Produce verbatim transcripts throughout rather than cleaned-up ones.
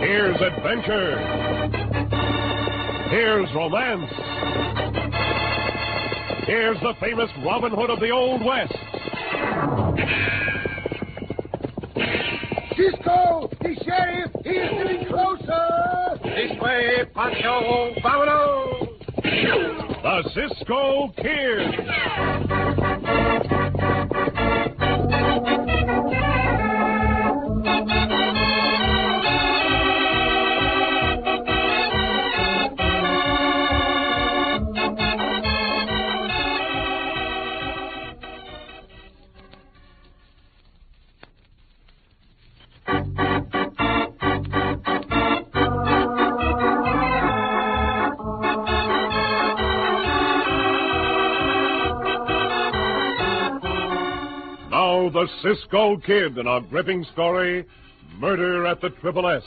Here's adventure. Here's romance. Here's the famous Robin Hood of the Old West. Cisco, the sheriff, he is getting closer. This way, Pancho, vámonos. The Cisco Kid. Now, the Cisco Kid in a gripping story, Murder at the Triple S.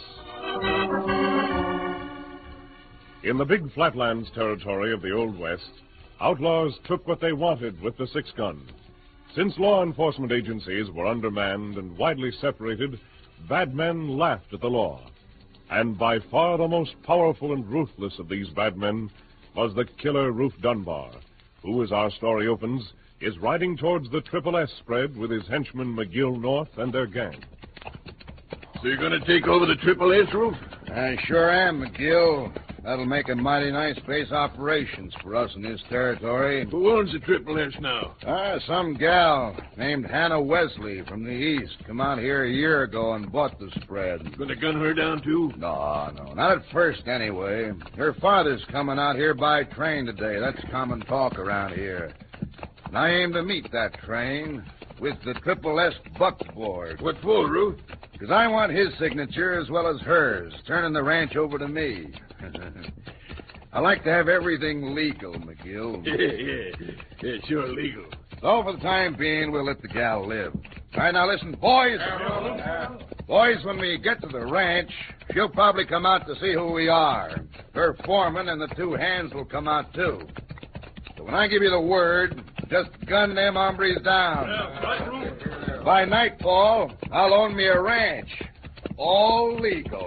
In the big flatlands territory of the Old West, outlaws took what they wanted with the six-gun. Since law enforcement agencies were undermanned and widely separated, bad men laughed at the law. And by far the most powerful and ruthless of these bad men was the killer Rufe Dunbar, who, as our story opens, is riding towards the Triple S spread with his henchman McGill North and their gang. So you're going to take over the Triple S, Rufe? I sure am, McGill. That'll make a mighty nice base operations for us in this territory. Who owns the Triple S now? Ah, some gal named Hannah Wesley from the east come out here a year ago and bought the spread. You going to gun her down, too? No, no, not at first, anyway. Her father's coming out here by train today. That's common talk around here. And I aim to meet that train with the Triple S buckboard. What for, Rufe? Because I want his signature as well as hers, turning the ranch over to me. I like to have everything legal, McGill. Yeah, yeah. Yeah, sure, legal. So for the time being, we'll let the gal live. All right, now listen, boys. Boys, when we get to the ranch, she'll probably come out to see who we are. Her foreman and the two hands will come out, too. So when I give you the word, just gun them hombres down. By nightfall, I'll own me a ranch. All legal.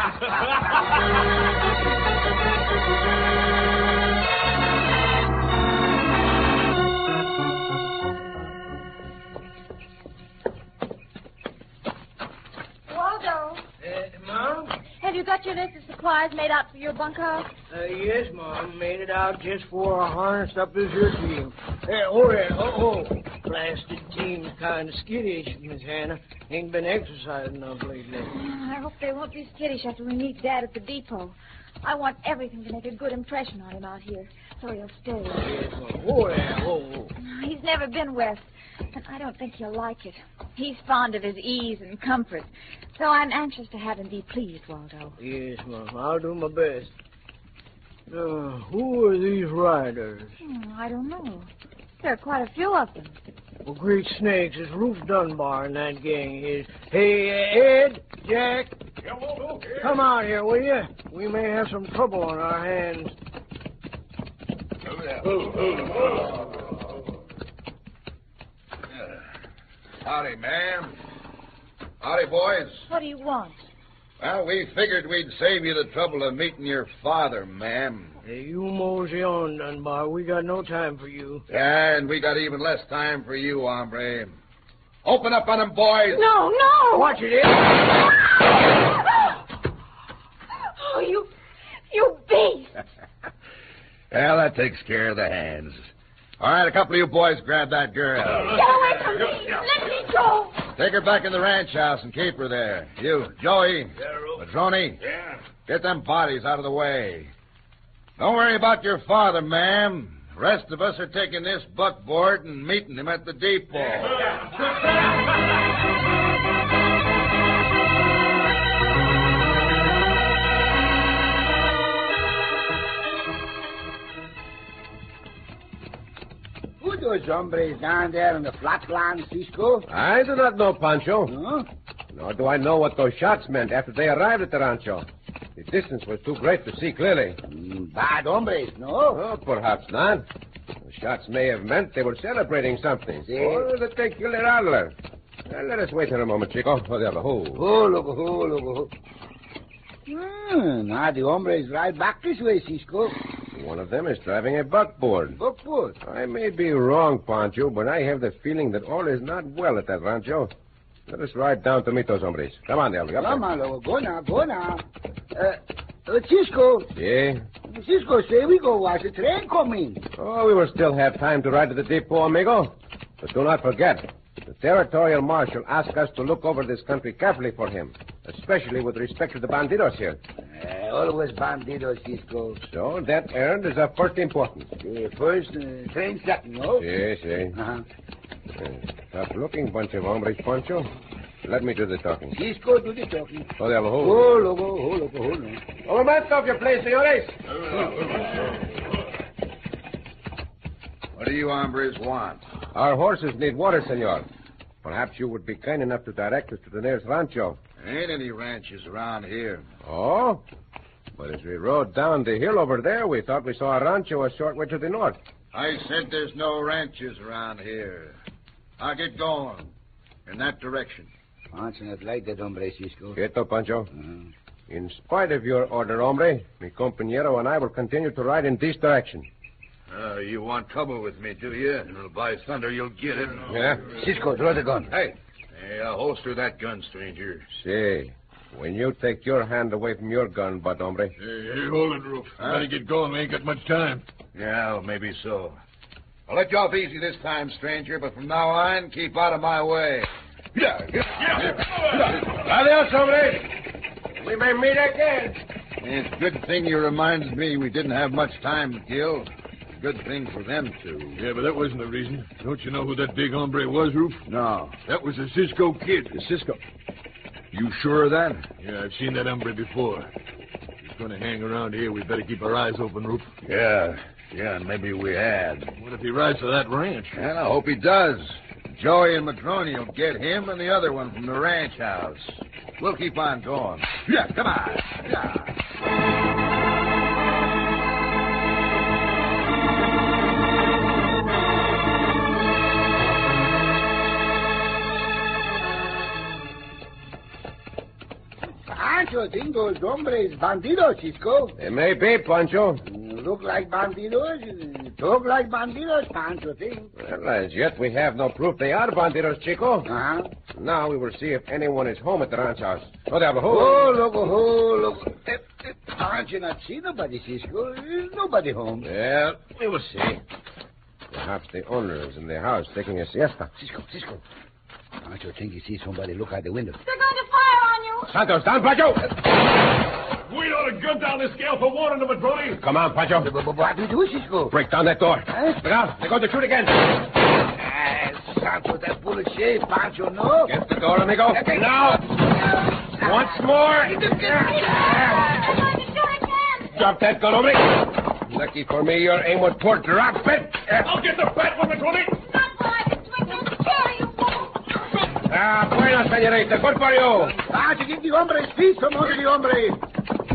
Waldo, Uh, Mom? have you got your list of supplies made out for your bunkhouse? Uh, yes, Mom. Made it out just for a harnessed up this here team. Uh, oh, yeah. Oh, oh. Blasted team's kind of skittish, Miss Hannah. Ain't been exercising enough lately. I hope they won't be skittish after we meet Dad at the depot. I want everything to make a good impression on him out here, so he'll stay. Yes, Mom. Oh, yeah. Oh, oh. He's never been west, and I don't think he'll like it. He's fond of his ease and comfort, so I'm anxious to have him be pleased, Waldo. Yes, Mom. I'll do my best. Uh, who are these riders? Hmm, I don't know. There are quite a few of them. Well, great snakes, it's Rufe Dunbar and that gang is. Hey, uh, Ed, Jack, Yeah, Waldo, here. come out here, will you? We may have some trouble on our hands. Howdy, ma'am. Howdy, boys. What do you want? Well, we figured we'd save you the trouble of meeting your father, ma'am. Hey, you mosey on, Dunbar. We got no time for you. And we got even less time for you, hombre. Open up on them, boys. No, no! Watch it, Ed. Oh, you... you beast! Well, that takes care of the hands. All right, a couple of you boys grab that girl. Get away from me! Let me go! Take her back in the ranch house and keep her there. You, Joey, Madroni, Yeah. get them bodies out of the way. Don't worry about your father, ma'am. The rest of us are taking this buckboard and meeting him at the depot. Who those hombres down there in the flatland, Cisco? I do not know, Pancho. Huh? Nor do I know what those shots meant after they arrived at the rancho. The distance was too great to see clearly. Mm, bad hombres, no? Oh, perhaps not. The shots may have meant they were celebrating something. Si. Or that they killed their idler. Well, let us wait here a moment, Chico. Oh, there, oh. Oh, look, oh, look, oh. Hmm, now the hombres ride back this way, Cisco. One of them is driving a buckboard. Buckboard? I may be wrong, Pancho, but I have the feeling that all is not well at that rancho. Let us ride down to meet those hombres. Come on, Delby. Up Come there. on, Lobo. Go now, go now. Uh, uh, Cisco. Yeah? Cisco say we go watch the train coming. Oh, we will still have time to ride to the depot, amigo. But do not forget, the territorial marshal asked us to look over this country carefully for him, especially with respect to the bandidos here. Uh, always bandidos, Cisco. So that errand is of first importance. Uh, first, uh, train second, no? Yes, yes. Uh-huh. Uh, tough-looking bunch of hombres, Pancho. Let me do the talking. Cisco do the talking. Oh, they'll hold. Oh, Lobo, oh, Lobo, hold on. Over back off your place, senores. What do you hombres want? Our horses need water, senor. Perhaps you would be kind enough to direct us to the nearest rancho. There ain't any ranches around here. Oh? But as we rode down the hill over there, we thought we saw a rancho a short way to the north. I said there's no ranches around here. I'll get going in that direction. Pancho not like that, hombre, Cisco. Quieto, Pancho. Uh-huh. In spite of your order, hombre, mi compañero and I will continue to ride in this direction. Uh, you want trouble with me, do you? Well, by thunder, you'll get it. Yeah? Cisco, draw the gun. Hey, Hey, uh, holster that gun, stranger. See, when you take your hand away from your gun, butt, hombre. Hey, hey, hold it, Roof. Huh? Gotta get going. We ain't got much time. yeah, well, maybe so. I'll let you off easy this time, stranger, but from now on, keep out of my way. Yeah, yeah. Adios, hombre. We may meet again. It's a good thing you reminded me we didn't have much time to kill. Good thing for them, too. Yeah, but that wasn't the reason. Don't you know who that big hombre was, Roof? No. That was the Cisco Kid. The Cisco. You sure of that? Yeah, I've seen that hombre before. If he's going to hang around here, we better keep our eyes open, Roof. Yeah. Yeah, maybe we had. What if he rides to that ranch? And I hope he does. Joey and Madroni will get him and the other one from the ranch house. We'll keep on going. Yeah, come on. Yeah. Pancho think those hombres bandidos, Cisco. It may be, Pancho. Look like bandidos, talk like bandidos, Pancho think. Well, as yet we have no proof they are bandidos, Chico. Uh-huh. Now we will see if anyone is home at the ranch house. Oh, diablo, Oh, who? look, oh, look. Eh, eh, Pancho not see nobody, Cisco. There's nobody home. Well, we will see. Perhaps the owner is in the house taking a siesta. Cisco, Cisco. Pancho think he sees somebody look out the window. They're going to fire on you. Santos, down, Pancho! We ought to gun down the scale for warning them, Madroni. Come on, Pancho. What do you do, Cisco? Break down that door. Huh? Look out. They're going to shoot again. Ah, Santo, that bullet shaved, Pancho, no? Get the door, amigo. Now. Once more. They're going to shoot again. Drop that gun, hombre. Lucky for me, your aim was poor. Drop it. I'll get the fat one, Madroni. Not so I can swing this chair, you fool. Ah, bueno, señorita. Good for you. Pancho, give the hombre's feet from under the hombre.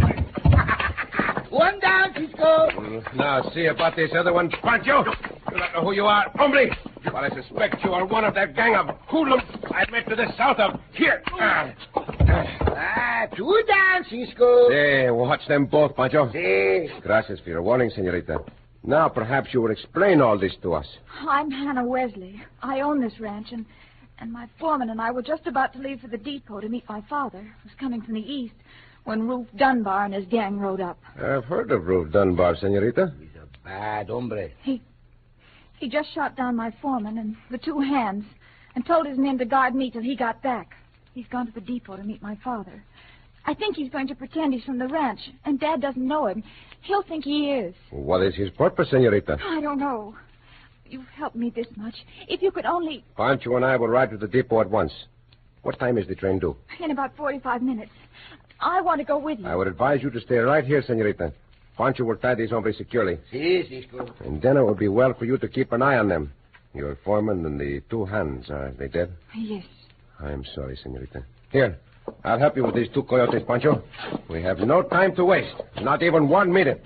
One down, Cisco. Now, see about this other one, Pancho. You don't know who you are, hombre. But I suspect you are one of that gang of hoodlums I met to the south of here. Ah, Ah, two down, Cisco. Hey, watch them both, Pancho. Si. Gracias for your warning, señorita. Now, perhaps you will explain all this to us. I'm Hannah Wesley. I own this ranch, and, and my foreman and I were just about to leave for the depot to meet my father, who's coming from the east, when Roof Dunbar and his gang rode up. I've heard of Roof Dunbar, señorita. He's a bad hombre. He he just shot down my foreman and the two hands and told his men to guard me till he got back. He's gone to the depot to meet my father. I think he's going to pretend he's from the ranch, and Dad doesn't know him. He'll think he is. What is his purpose, señorita? I don't know. You've helped me this much. If you could only... Pancho and I will ride to the depot at once. What time is the train due? In about forty-five minutes. I want to go with you. I would advise you to stay right here, señorita. Pancho will tie these hombres securely. Si, Cisco. And then it will be well for you to keep an eye on them. Your foreman and the two hands, are they dead? Yes. I'm sorry, señorita. Here, I'll help you with these two coyotes, Pancho. We have no time to waste. Not even one minute.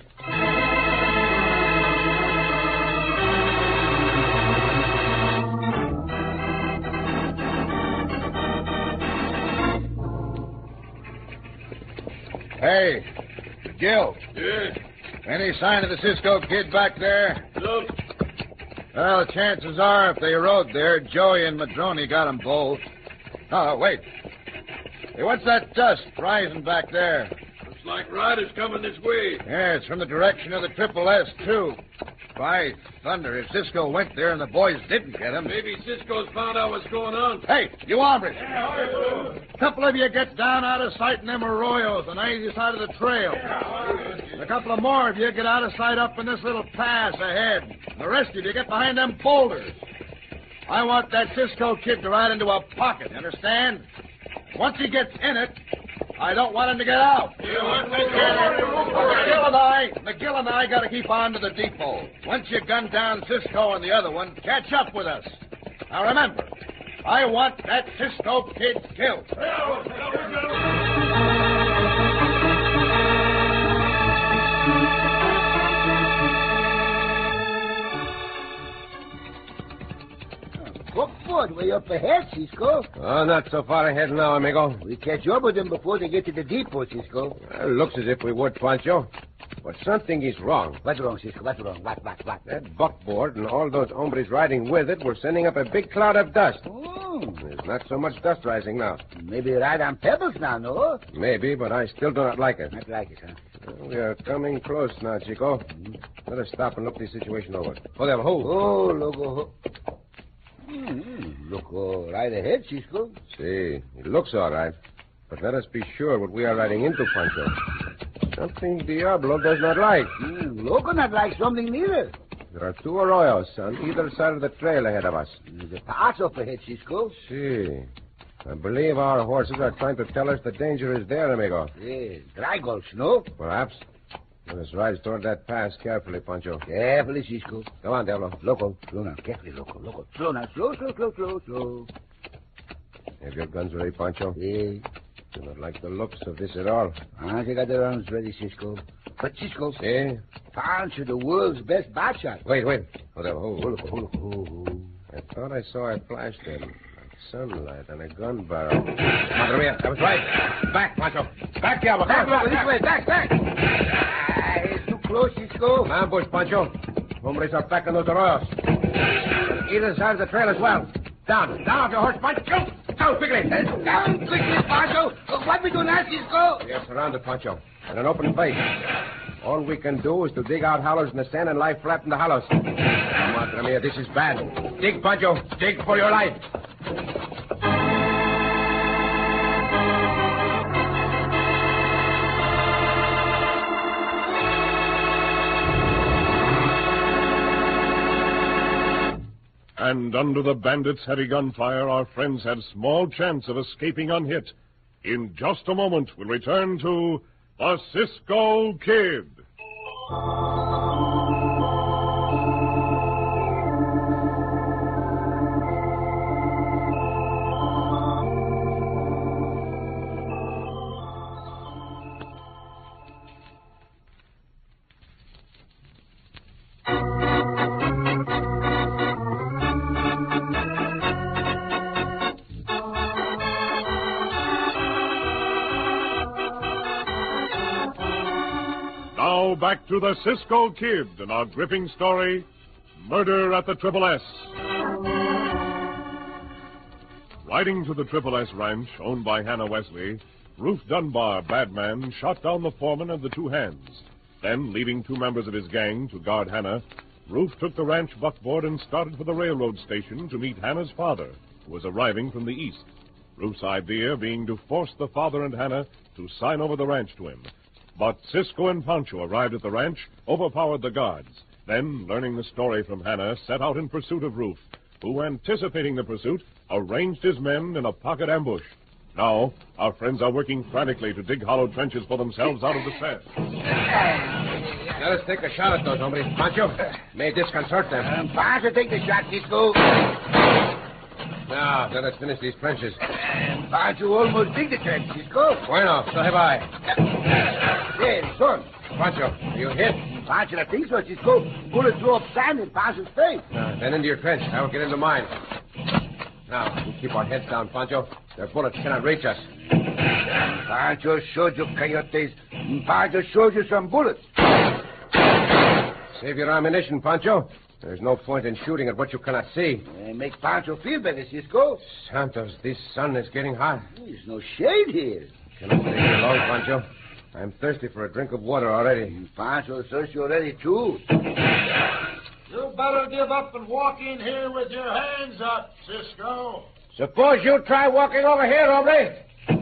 Hey, Gil. Yeah? Any sign of the Cisco Kid back there? Nope. Well, chances are if they rode there, Joey and Madrone got them both. Oh, wait. Hey, what's that dust rising back there? Looks like riders coming this way. Yeah, it's from the direction of the Triple S, too. By thunder, if Cisco went there and the boys didn't get him... Maybe Cisco's found out what's going on. Hey, you hombres! A couple of you get down out of sight in them arroyos on either side of the trail. A couple of more of you get out of sight up in this little pass ahead. The rest of you get behind them boulders. I want that Cisco Kid to ride into a pocket, understand? Once he gets in it, I don't want him to get out. McGill and I, McGill and I got to keep on to the depot. Once you gun down Cisco and the other one, catch up with us. Now remember, I want that Cisco Kid killed. Buckboard way up ahead, Cisco. Oh, not so far ahead now, amigo. We catch up with them before they get to the depot, Cisco. Well, looks as if we would, Pancho. But something is wrong. What's wrong, Cisco? What's wrong? What, what, what? That buckboard and all those hombres riding with it were sending up a big cloud of dust. Oh. There's not so much dust rising now. Maybe ride on pebbles now, no? Maybe, but I still do not like it. Not like it, huh? Well, we are coming close now, Chico. Mm-hmm. Let us stop and look the situation over. Oh, there, hold. Oh, loco. Mm-hmm. Look uh, right ahead, Cisco. See, it looks all right. But let us be sure what we are riding into, Pancho. Something Diablo does not like. Mm, Loco not like something neither. There are two arroyos on either side of the trail ahead of us. There's a pass up ahead, Cisco. See. I believe our horses are trying to tell us the danger is there, amigo. Yeah, dry gulch, no? Perhaps. Let us ride toward that pass carefully, Pancho. Carefully, Cisco. Come on, Diablo. Loco, slow now. Carefully, Loco, Loco. Slow now. Slow, slow, slow, slow, slow. Have your guns ready, Pancho? Yeah. Do not like the looks of this at all. I got the rounds ready, Cisco. But, Cisco. See? Pancho, the world's best bat shot. Wait, wait. Hold on, hold. Oh, Loco, oh, Loco, oh, oh. I thought I saw a flash then. Like sunlight on a gun barrel. Madre mia, I was right. Back, Pancho. Back, Diablo. Back, Loco, this way. Back, back. Ah, it's too close, Cisco. An ambush, Pancho. Hombres are back on those arroyos. Either side of the trail as well. Down. Down off your horse, Pancho. Jump. Down quickly. Down quickly, Pancho. What we do now, Cisco? We are surrounded, Pancho. In an open place. All we can do is to dig out hollows in the sand and lie flat in the hollows. Madre mia, this is bad. Dig, Pancho. Dig for your life. And under the bandits' heavy gunfire, our friends had small chance of escaping unhit. In just a moment, we'll return to the Cisco Kid. Now back to the Cisco Kid and our gripping story, Murder at the Triple S. Riding to the Triple S ranch, owned by Hannah Wesley, Ruth Dunbar, Badman, shot down the foreman and the two hands. Then, leaving two members of his gang to guard Hannah, Ruth took the ranch buckboard and started for the railroad station to meet Hannah's father, who was arriving from the east. Ruth's idea being to force the father and Hannah to sign over the ranch to him. But Cisco and Pancho arrived at the ranch, overpowered the guards. Then, learning the story from Hannah, set out in pursuit of Ruth, who, anticipating the pursuit, arranged his men in a pocket ambush. Now, our friends are working frantically to dig hollow trenches for themselves out of the sand. Let us take a shot at those hombres. Pancho, may disconcert them. Um, Pancho, take the shot, Cisco. Now, let us finish these trenches. Um, Pancho almost dig the trench, Cisco. Bueno, so have I. There, son. Pancho, are you hit? Pancho, I think so, Cisco. Bullet threw up sand in Pancho's face. Uh, then into your trench. I will get into mine. Now, we'll keep our heads down, Pancho. Their bullets cannot reach us. Pancho showed you coyotes. Pancho showed you some bullets. Save your ammunition, Pancho. There's no point in shooting at what you cannot see. Uh, make Pancho feel better, Cisco. Santos, this sun is getting hot. There's no shade here. Cannot stay here long, Pancho. I'm thirsty for a drink of water already. Pancho's thirsty already, too. You better give up and walk in here with your hands up, Cisco. Suppose you try walking over here, hombre.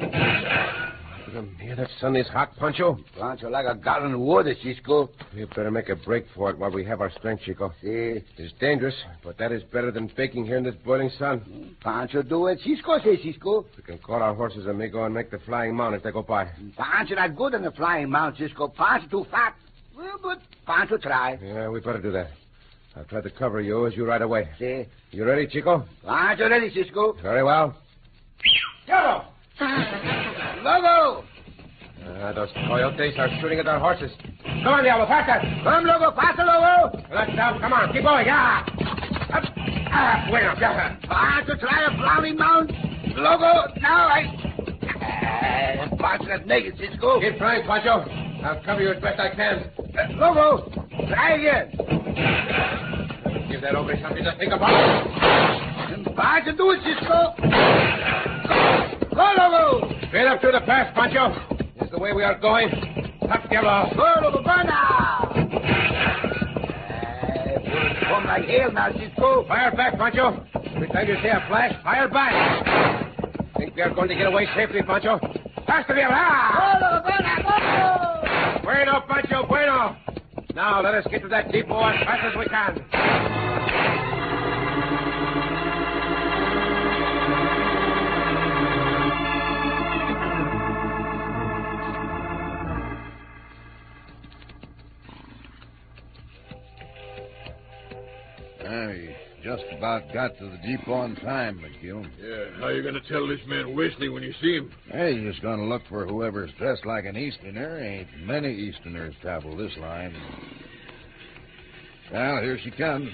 Here, that sun is hot, Pancho. Pancho like a gallon of water, Cisco. We better make a break for it while we have our strength, Chico. See? It's dangerous, but that is better than baking here in this boiling sun. Pancho do it. Cisco say, Cisco. We can call our horses, amigo, and make the flying mount if they go by. Pancho not good on the flying mount, Cisco. Pancho too fat. Well, but Pancho try. Yeah, we better do that. I'll try to cover you as you ride away. See? You ready, Chico? Pancho ready, Cisco. Very well. Go! Logo! Uh, those coyotes are shooting at our horses. Come on, Diablo, faster! Come, Logo, faster, Logo! Let's go. Come on, keep going. Yeah! Up. Ah, bueno, yeah. Pancho try a flying mount. Logo, now I... Uh, Pancho not make it, Cisco. Keep trying, Pancho. I'll cover you as best I can. Uh, Logo, try again. Give that over something to think about. And Pancho do it, Cisco. Go, Logo. Straight up through the pass, Pancho. This is the way we are going. Up, Diablo. Go, Logo, go now. Uh, bullets come like hail now, Cisco. Fire back, Pancho. Every time you see a flash, fire back. Think we are going to get away safely, Pancho? Faster, Diablo. Go, Logo, go now, go. Bueno, Pancho, bueno. Now, let us get to that depot as fast as we can. I just about got to the depot on time, McGill. Yeah, how you going to tell this man Wesley when you see him? Hey, you're just going to look for whoever's dressed like an Easterner. Ain't many Easterners travel this line. Well, here she comes.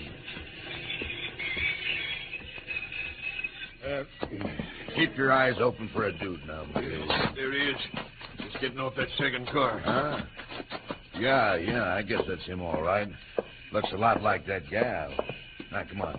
Uh, keep your eyes open for a dude now, McGill. There he is. Just getting off that second car. Huh? Yeah, yeah, I guess that's him all right. Looks a lot like that gal. Now, come on.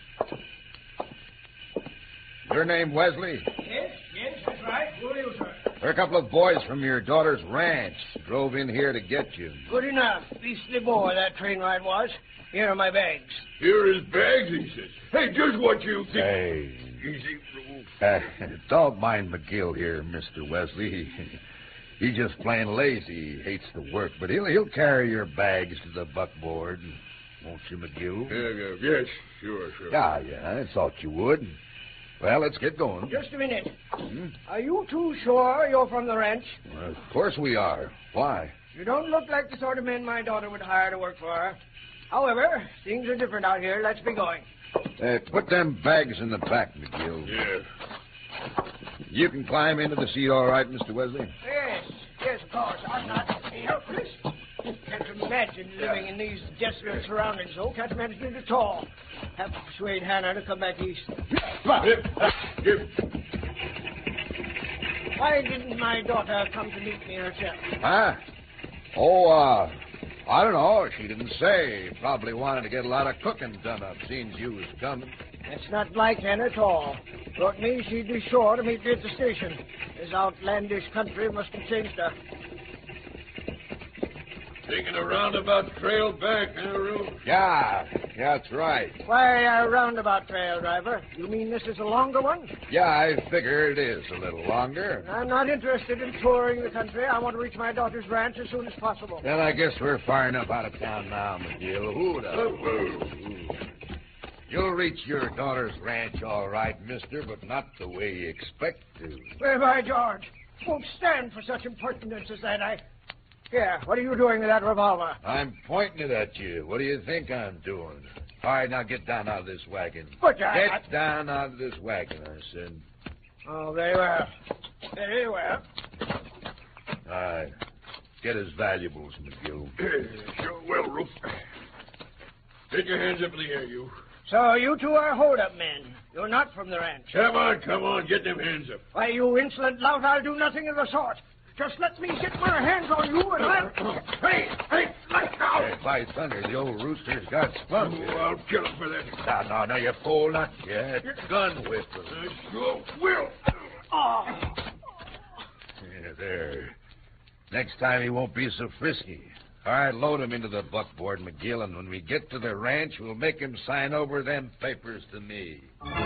Your name, Wesley? Yes, yes, that's right. Who are you, sir? We're a couple of boys from your daughter's ranch. Drove in here to get you. Good enough. Beastly boy that train ride was. Here are my bags. Here is bags, he says. Hey, just what you think. Hey. Easy. Uh, don't mind McGill here, Mister Wesley. He, he's just plain lazy. He hates the work, but he'll he'll carry your bags to the buckboard. Won't you, McGill? Yeah, yeah, yes, sure, sure. Yeah, yeah, I thought you would. Well, let's get going. Just a minute. Hmm? Are you two sure you're from the ranch? Well, of course we are. Why? You don't look like the sort of men my daughter would hire to work for her. However, things are different out here. Let's be going. Uh, put them bags in the back, McGill. Yeah. You can climb into the seat all right, Mister Wesley? Yes, yes, of course. I'm not helpless. Can't imagine living in these desolate surroundings, though. Can't imagine it at all. Have to persuade Hannah to come back east. Why didn't my daughter come to meet me herself? Huh? Oh, uh, I don't know. She didn't say. Probably wanted to get a lot of cooking done up, seeing you was coming. That's not like Hannah at all. Wrote me she'd be sure to meet me at the station. This outlandish country must have changed her. Taking a roundabout trail back, huh, Rube? Yeah, yeah, that's right. Why a roundabout trail, driver? You mean this is a longer one? Yeah, I figure it is a little longer. I'm not interested in touring the country. I want to reach my daughter's ranch as soon as possible. Then I guess we're far enough out of town now, McGill. Who'd have? You'll reach your daughter's ranch all right, mister, but not the way you expect to. Well, by George, won't stand for such impertinence as that. I... Here, what are you doing with that revolver? I'm pointing it at you. What do you think I'm doing? All right, now get down out of this wagon. But I... Get I... down out of this wagon, I said. Oh, very well. Very well. All right. Get his valuables, McGill. Sure will, Rube. Take your hands up in the air, you. So you two are hold-up men. You're not from the ranch. Come on, come on. Get them hands up. Why, you insolent lout, I'll do nothing of the sort. Just let me get my hands on you and I'll... Hey, hey, let go! Hey, by thunder, the old rooster's got spunk. Oh, I'll kill him for that. No, no, no, you fool, not yet. Gun whip him. I sure will. Oh. Yeah, there. Next time he won't be so frisky. All right, load him into the buckboard, McGill, and when we get to the ranch, we'll make him sign over them papers to me.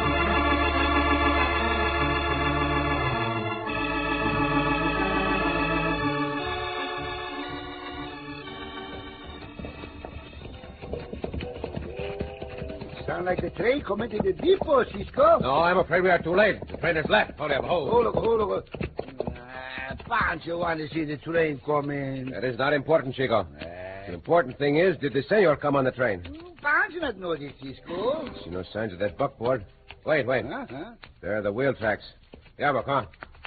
Sound like the train coming to the depot, Cisco. No, I'm afraid we are too late. The train is left. Hold up, hold. Hold on, hold on. Uh, Pancho want to see the train coming. That is not important, Chico. The important thing is, did the senor come on the train? Pancho not know this, Cisco. See no signs of that buckboard. Wait, wait. Uh-huh. There are the wheel tracks. Yeah, but come on.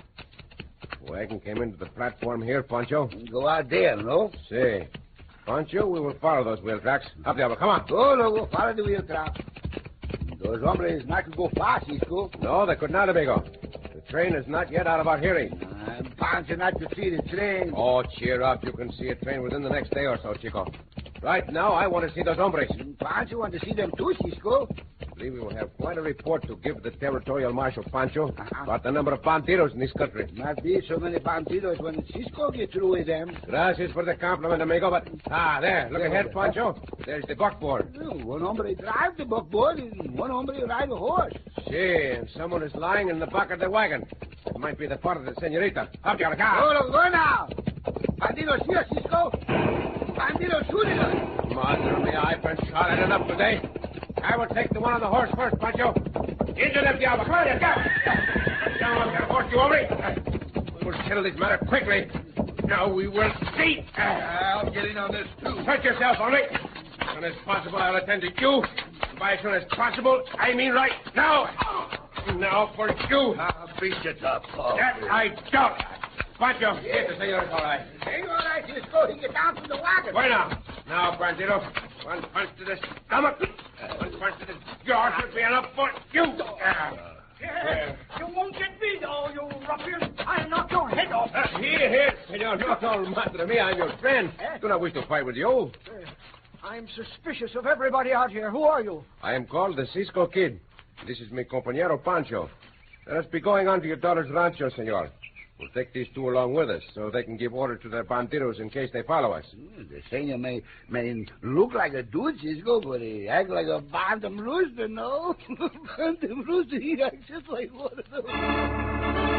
Wagon came into the platform here, Pancho. Go out there, no? See. Pancho, we will follow those wheel tracks. Up, Diablo, come on. Go, no, go follow the wheel track. Those hombres not to go fast, Cisco. No, they could not, amigo. The train is not yet out of our hearing. Uh, Pancho not to see the train. Oh, cheer up. You can see a train within the next day or so, Chico. Right now, I want to see those hombres. Pancho want to see them too, Cisco. I believe we will have quite a report to give the territorial marshal, Pancho, Uh-huh. about the number of bandidos in this country. Not be so many bandidos when Cisco get through with them. Gracias for the compliment, amigo, but... Ah, there. Look ahead, Pancho. There's the buckboard. Oh, one hombre drive the buckboard and one hombre ride a horse. See, and someone is lying in the back of the wagon. It might be the father of the senorita. Up, Diablo, come Go, on. no, go now. Bandidos here, Cisco. Bandidos shooting us. Madre mia, I've been shot at enough today. I will take the one on the horse first, Pancho. Into them, Diablo. Come on, let's go. Down off that horse, you hombre. We will settle this matter quickly. Now we will see. I'll get in on this, too. Touch yourself, hombre. As soon as possible, I'll attend to you. By as soon as possible, I mean right now. Now for you. I'll beat you tough, Paul. That I don't. Pancho, get the senorita all right. Hey, all right, Cisco. He get down from the wagon. Wait now. Now, Bandito. One punch to the stomach. One punch to the jaw should be enough for you. Uh, Yeah, you won't get me, though, you ruffian. I'll knock your head off. uh, here, here, senor. Not all madre mia. I'm your friend. Do not wish to fight with you. I'm suspicious of everybody out here. Who are you? I am called the Cisco Kid. This is mi compañero Pancho. Let us be going on to your daughter's rancho, senor. We'll take these two along with us so they can give order to their bandidos in case they follow us. Mm, The senor may, may look like a dude, Cisco, but he act like a bantam rooster, no? Bantam rooster, he acts just like one of those.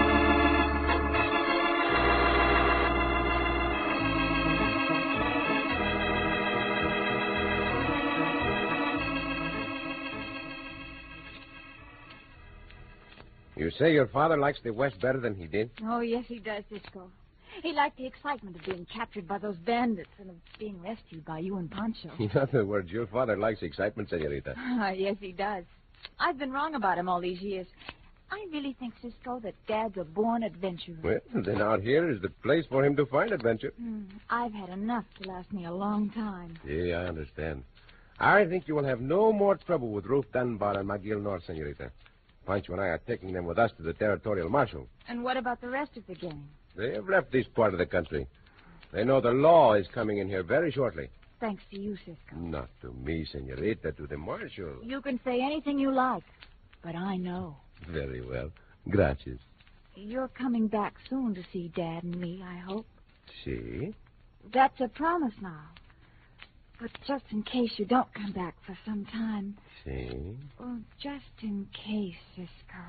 You say your father likes the West better than he did? Oh, yes, he does, Cisco. He liked the excitement of being captured by those bandits and of being rescued by you and Pancho. In other words, your father likes excitement, senorita. Ah, yes, he does. I've been wrong about him all these years. I really think, Cisco, that Dad's a born adventurer. Well, then out here is the place for him to find adventure. Hmm, I've had enough to last me a long time. Yeah, I understand. I think you will have no more trouble with Ruth Dunbar and McGill North, senorita. Pancho and I are taking them with us to the territorial marshal. And what about the rest of the gang? They have left this part of the country. They know the law is coming in here very shortly. Thanks to you, Cisco. Not to me, senorita, to the marshal. You can say anything you like, but I know. Very well. Gracias. You're coming back soon to see Dad and me, I hope. See? That's a promise now. But just in case you don't come back for some time. See? Oh, just in case, Cisco.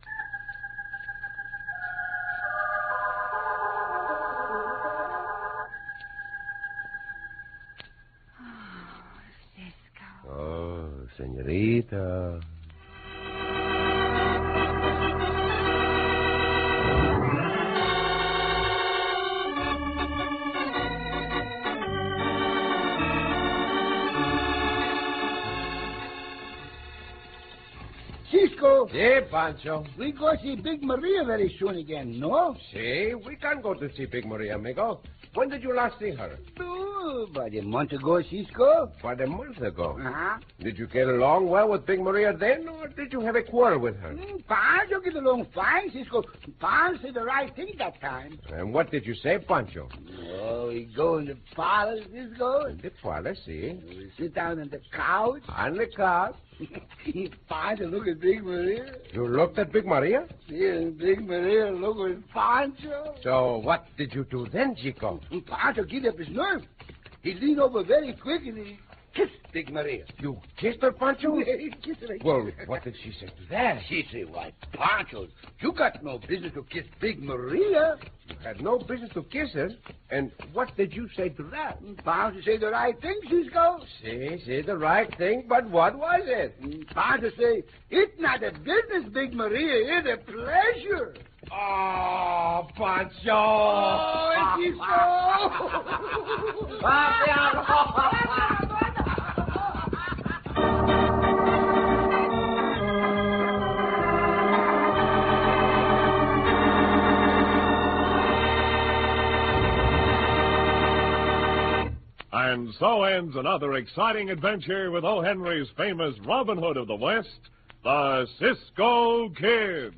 Oh, Cisco. Oh, senorita. Cisco, Si, Pancho. We go see Big Maria very soon again, no? Si, we can go to see Big Maria, amigo. When did you last see her? Oh, about a month ago, Cisco. About a month ago. Uh-huh. Did you get along well with Big Maria then, or did you have a quarrel with her? Mm, Pancho get along fine, Cisco. Pancho said the right thing that time. And what did you say, Pancho? Oh, we go in the parlor, Cisco. The parlor, see. We sit down on the couch. On the couch. Pancho look at Big Maria. You looked at Big Maria? Yeah, Big Maria look at Pancho. So what did you do then, Chico? And Pancho get up his nerve. He leaned over very quick and he kissed Big Maria. You kissed her, Pancho? He kissed her. Well, what did she say to that? She said, why, Pancho, you got no business to kiss Big Maria. You had no business to kiss her. And what did you say to that? Pancho say the right thing, Cisco. See, see, the right thing, but what was it? Pancho say, it's not a business, Big Maria, it's a pleasure. Oh, Pancho! Oh, Cisco! And so ends another exciting adventure with O. Henry's famous Robin Hood of the West, the Cisco Kid.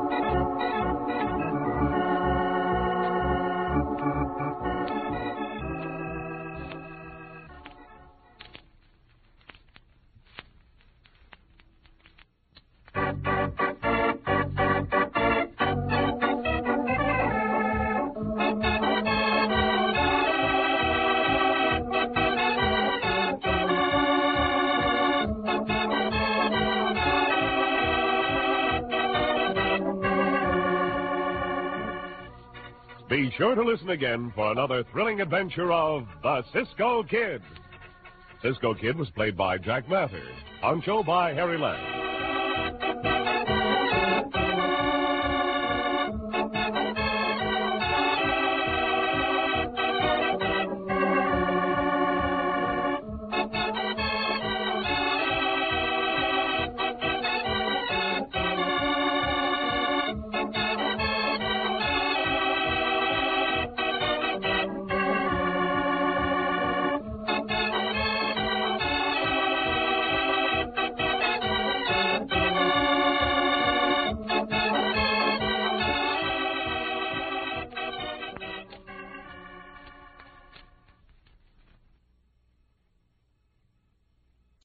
Be sure to listen again for another thrilling adventure of the Cisco Kid. Cisco Kid was played by Jack Mather, Pancho by Harry Lang.